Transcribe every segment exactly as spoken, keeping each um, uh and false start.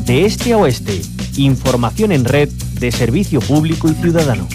De este a oeste, información en red de servicio público y ciudadano.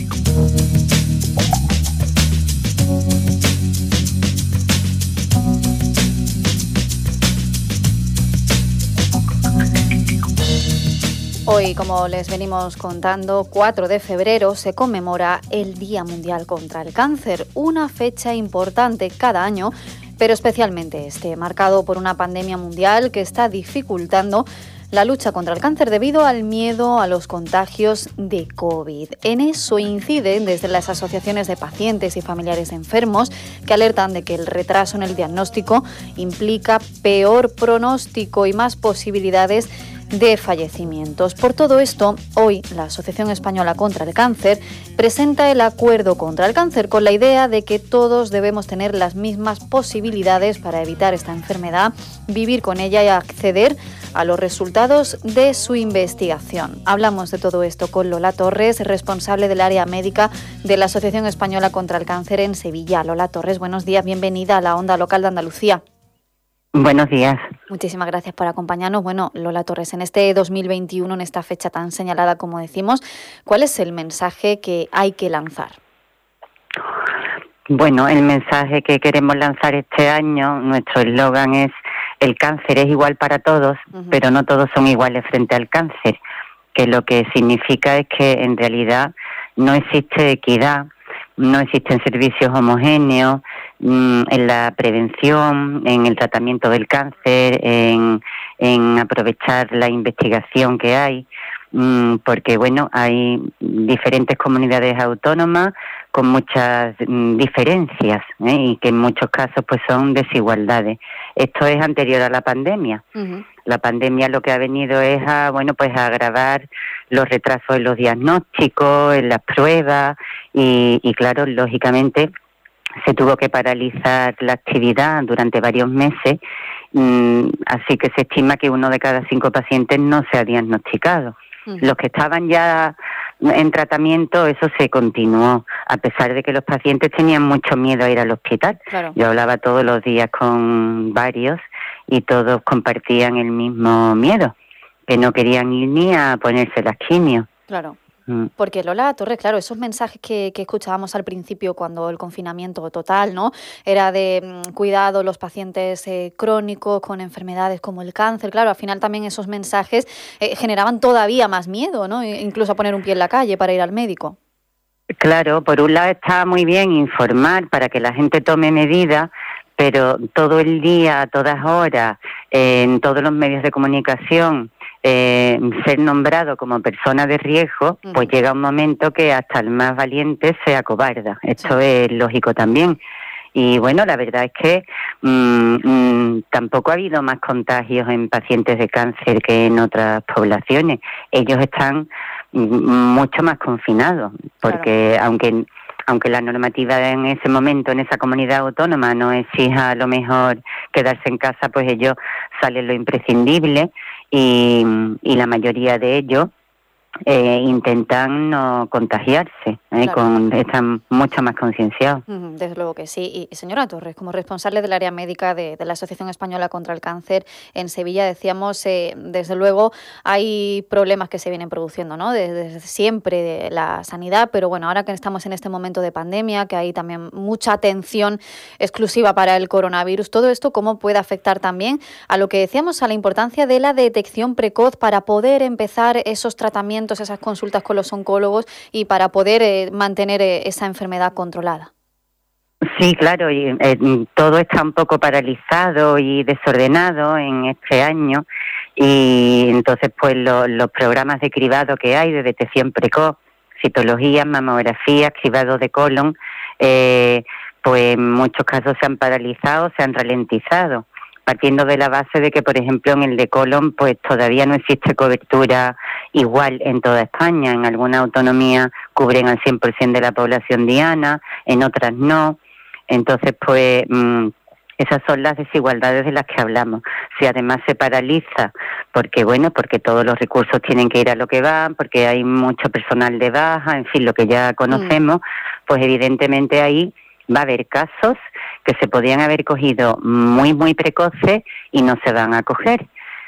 Hoy, como les venimos contando, cuatro de febrero se conmemora el Día Mundial contra el Cáncer, una fecha importante cada año, pero especialmente este, marcado por una pandemia mundial que está dificultando la lucha contra el cáncer debido al miedo a los contagios de COVID. En eso inciden desde las asociaciones de pacientes y familiares enfermos que alertan de que el retraso en el diagnóstico implica peor pronóstico y más posibilidades de fallecimientos. Por todo esto, hoy la Asociación Española contra el Cáncer presenta el Acuerdo contra el Cáncer con la idea de que todos debemos tener las mismas posibilidades para evitar esta enfermedad, vivir con ella y acceder a los resultados de su investigación. Hablamos de todo esto con Lola Torres, responsable del área médica de la Asociación Española contra el Cáncer en Sevilla. Lola Torres, buenos días, bienvenida a la Onda Local de Andalucía. Buenos días. Muchísimas gracias por acompañarnos. Bueno, Lola Torres, en este dos mil veintiuno, en esta fecha tan señalada como decimos, ¿cuál es el mensaje que hay que lanzar? Bueno, el mensaje que queremos lanzar este año, nuestro eslogan es: el cáncer es igual para todos, uh-huh. pero no todos son iguales frente al cáncer, que lo que significa es que en realidad no existe equidad, no existen servicios homogéneos mmm, en la prevención, en el tratamiento del cáncer, en, en aprovechar la investigación que hay, mmm, porque bueno, hay diferentes comunidades autónomas con muchas mmm, diferencias ¿eh? y que en muchos casos pues son desigualdades. Esto es anterior a la pandemia. Uh-huh. La pandemia lo que ha venido es a, bueno, pues a agravar los retrasos en los diagnósticos, en las pruebas y, y claro, lógicamente se tuvo que paralizar la actividad durante varios meses, mmm, así que se estima que uno de cada cinco pacientes no se ha diagnosticado. Uh-huh. Los que estaban ya en tratamiento, eso se continuó, a pesar de que los pacientes tenían mucho miedo a ir al hospital. Claro. Yo hablaba todos los días con varios y todos compartían el mismo miedo, que no querían ir ni a ponerse las quimios. Claro. Porque Lola Torres, claro, esos mensajes que, que escuchábamos al principio cuando el confinamiento total, ¿no? Era de mmm, cuidado los pacientes eh, crónicos con enfermedades como el cáncer. Claro, al final también esos mensajes eh, generaban todavía más miedo, ¿no? Incluso a poner un pie en la calle para ir al médico. Claro, por un lado está muy bien informar para que la gente tome medidas, pero todo el día, a todas horas, eh, en todos los medios de comunicación, Eh, ser nombrado como persona de riesgo, uh-huh. pues llega un momento que hasta el más valiente se acobarda. Esto sí. es lógico también. Y bueno, la verdad es que mmm, mmm, tampoco ha habido más contagios en pacientes de cáncer que en otras poblaciones. Ellos están mmm, mucho más confinados, porque claro. aunque aunque la normativa en ese momento, en esa comunidad autónoma, no exija a lo mejor quedarse en casa, pues ellos salen lo imprescindible y, y la mayoría de ellos eh, intentan no contagiarse, ¿eh? Claro. Con, están mucho más concienciados. Desde luego que sí. Y señora Torres, como responsable del área médica de, de la Asociación Española contra el Cáncer en Sevilla, decíamos, eh, desde luego hay problemas que se vienen produciendo, ¿no? Desde, desde siempre de la sanidad, pero bueno, ahora que estamos en este momento de pandemia, que hay también mucha atención exclusiva para el coronavirus, todo esto, ¿cómo puede afectar también a lo que decíamos, a la importancia de la detección precoz para poder empezar esos tratamientos, esas consultas con los oncólogos y para poder eh, mantener eh, esa enfermedad controlada? Sí, claro, y eh, todo está un poco paralizado y desordenado en este año y entonces pues lo, los programas de cribado que hay de detección precoz, citología, mamografía, cribado de colon, eh, pues en muchos casos se han paralizado, se han ralentizado, partiendo de la base de que, por ejemplo, en el de colon pues todavía no existe cobertura igual en toda España. En alguna autonomía cubren al cien por ciento de la población diana, en otras no. Entonces, pues mmm, esas son las desigualdades de las que hablamos. Si además se paraliza, porque bueno, porque todos los recursos tienen que ir a lo que van, porque hay mucho personal de baja, en fin, lo que ya conocemos, mm. pues evidentemente ahí va a haber casos que se podían haber cogido muy, muy precoces y no se van a coger.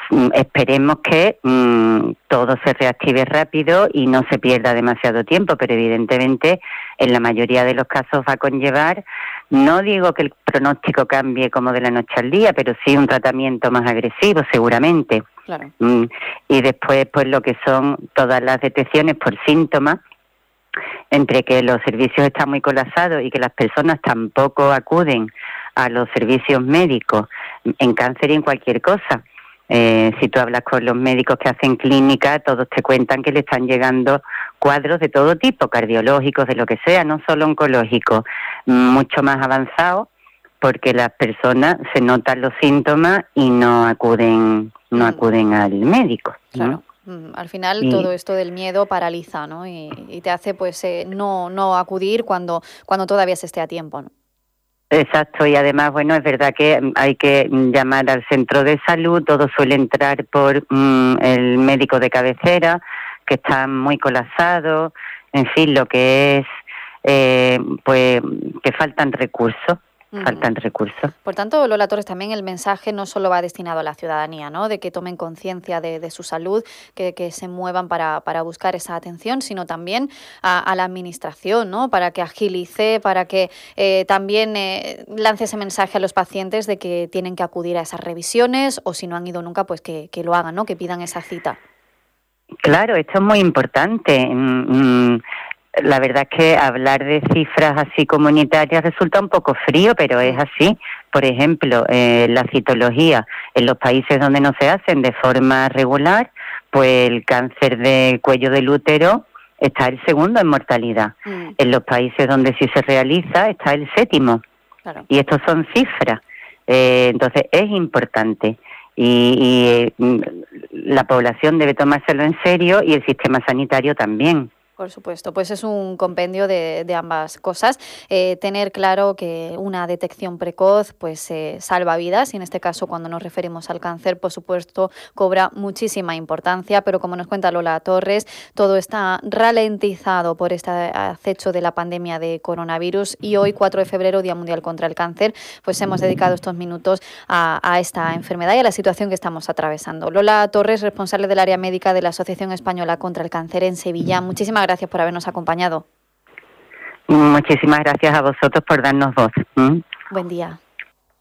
esperemos que mmm, todo se reactive rápido y no se pierda demasiado tiempo, pero evidentemente en la mayoría de los casos va a conllevar, no digo que el pronóstico cambie como de la noche al día, pero sí un tratamiento más agresivo seguramente. Claro. Mm, y después pues lo que son todas las detecciones por síntomas, entre que los servicios están muy colapsados y que las personas tampoco acuden a los servicios médicos en cáncer y en cualquier cosa. Eh, si tú hablas con los médicos que hacen clínica, todos te cuentan que le están llegando cuadros de todo tipo, cardiológicos, de lo que sea, no solo oncológicos, mucho más avanzados, porque las personas se notan los síntomas y no acuden, no acuden al médico, ¿no? Claro. Al final y todo esto del miedo paraliza, ¿no? Y, y te hace pues eh, no no acudir cuando cuando todavía se esté a tiempo, ¿no? Exacto, y además, bueno, es verdad que hay que llamar al centro de salud, todo suele entrar por mmm, el médico de cabecera, que está muy colapsado, en fin, lo que es, eh, pues, que faltan recursos. Uh-huh. Faltan recursos. Por tanto, Lola Torres, también el mensaje no solo va destinado a la ciudadanía, ¿no? De que tomen conciencia de, de su salud, que, que se muevan para, para buscar esa atención, sino también a, a la administración, ¿no? Para que agilice, para que eh, también eh, lance ese mensaje a los pacientes de que tienen que acudir a esas revisiones o si no han ido nunca, pues que, que lo hagan, ¿no? Que pidan esa cita. Claro, esto es muy importante. Mm, La verdad es que hablar de cifras así comunitarias resulta un poco frío, pero es así. Por ejemplo, eh, la citología en los países donde no se hacen de forma regular, pues el cáncer de cuello del útero está el segundo en mortalidad. Mm. En los países donde sí se realiza está el séptimo. Claro. Y estos son cifras. Eh, entonces es importante. Y, y eh, la población debe tomárselo en serio y el sistema sanitario también. Por supuesto, pues es un compendio de, de ambas cosas. Eh, tener claro que una detección precoz pues eh, salva vidas y en este caso cuando nos referimos al cáncer, por supuesto, cobra muchísima importancia, pero como nos cuenta Lola Torres, todo está ralentizado por este acecho de la pandemia de coronavirus y hoy, cuatro de febrero, Día Mundial contra el Cáncer, pues hemos dedicado estos minutos a, a esta enfermedad y a la situación que estamos atravesando. Lola Torres, responsable del área médica de la Asociación Española contra el Cáncer en Sevilla. Muchísimas gracias por habernos acompañado. Muchísimas gracias a vosotros por darnos voz. ¿Mm? Buen día.